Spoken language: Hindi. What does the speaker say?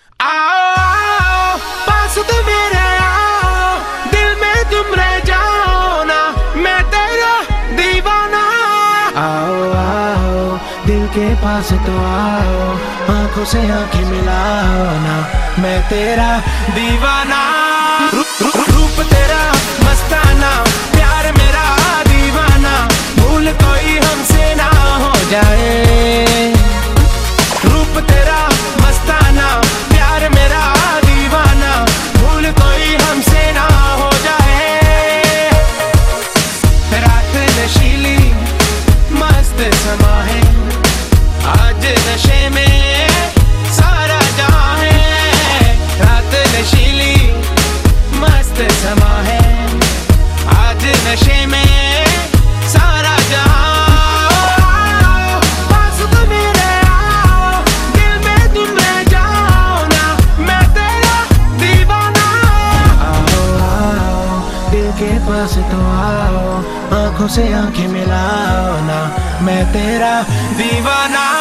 आओ आओ पास तो मेरे आओ, दिल में तुम रह जाओ ना, मैं तेरा दीवाना। आओ आओ दिल के पास तो आओ, आंखों से आंखें मिलाओ ना, मैं तेरा दीवाना। रूप तेरा मस्ताना, प्यार मेरा दीवाना, भूल कोई हमसे ना हो जाए। रूप तेरा मस्ताना, प्यार मेरा दीवाना, भूल कोई हमसे ना हो जाए। रात नशीली मस्त समा है, आज नशे में सारा जहां है। रात नशीली मस्त समा है, आज नशे में सारा जहां। पास तो मेरे आओ, दिल में तुम रह जाओ ना, मैं तेरा दीवाना। आओ आओ दिल के पास तो आओ, आंखों से आंखें मिलाओ ना, मैं तेरा दीवाना।